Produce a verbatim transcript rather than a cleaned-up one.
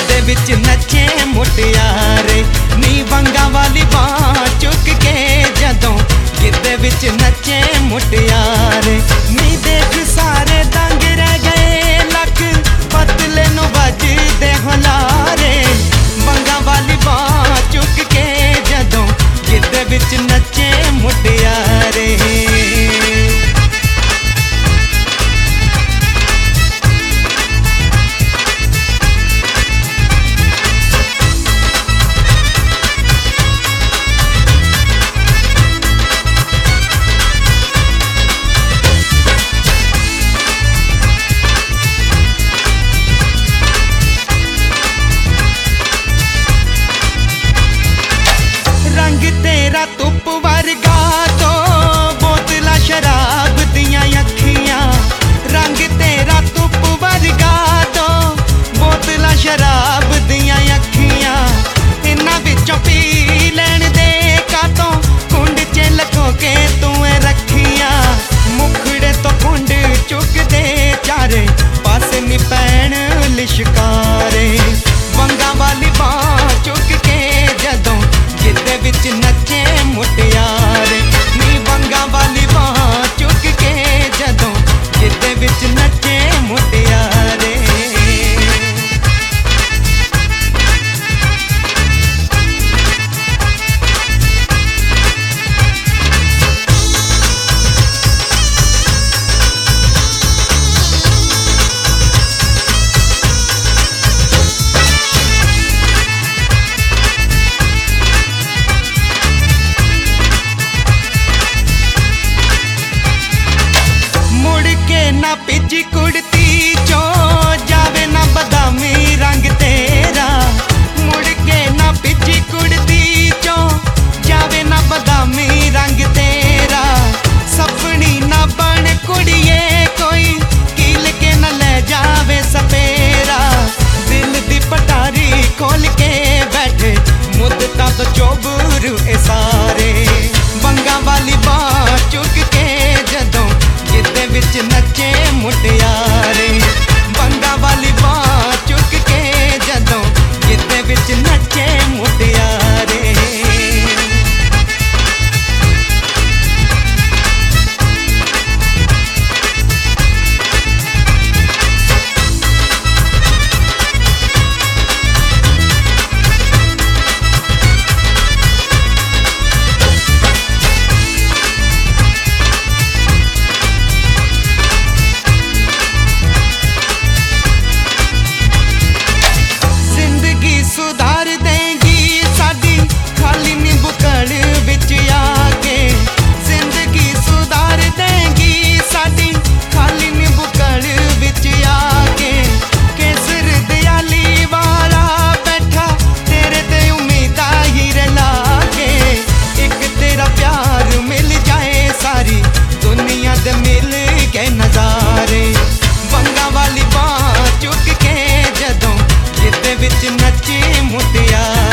गिद्धे विच नचे मुटियारे नी वंगा वाली बांह चुक के जदों गिद्धे विच नचे मुटियारे नी देख सारे दंग रह गए लक पतले नु बजदे हुलारे वंगा वाली बांह चुक के जदों गिद्धे विच नचे मुटियारे। रंग तेरा धुप वर्गा तो बोतला शराब दियां अखियां रंग तेरा धुप वर्गा तो बोतला शराब दियां अखियां इन्हां विचों पी लैण दे कातों कुंड च लखो के तूं रखियां मुखड़े तो कुंड चुकदे चारे पासे नी पैण लिशकारे वंगा वाली बांह चुक के जदों गिद्धे विच नचे मुटियारे नी वंगा वाली बांह चुक के जदों गिद्धे विच नचे मुटियारे। ना पिजी कुड़ती चो जावे ना बदामी रंग तेरा मुड़ के ना पिजी कुड़ती चो जावे ना बदामी रंग तेरा सपनी ना बन कुड़िए कोई कील के न ले जावे सपेरा दिल दी पटारी खोल के बैठे मुद्दता तो चोबरू ए सारे वंगा वाली बांह चुक के जदों गिद्धे विच नचे मुटियारे वंगा वाली बांह चुक के जदों गिद्धे विच नचे मुटियारे। सुधार देंगी साडी खाली नी बुकड़ विच आके जिंदगी सुधार देंगी साडी खाली नी बुकड़ विच आके केसर दयाली वाला बैठा तेरे ते उम्मीदा ही रला के एक तेरा प्यार मिल जाए सारी दुनिया दे मिल के नजारे वंगा वाली बांह चुक के जदों गिद्धे विच नचे मुटियारे।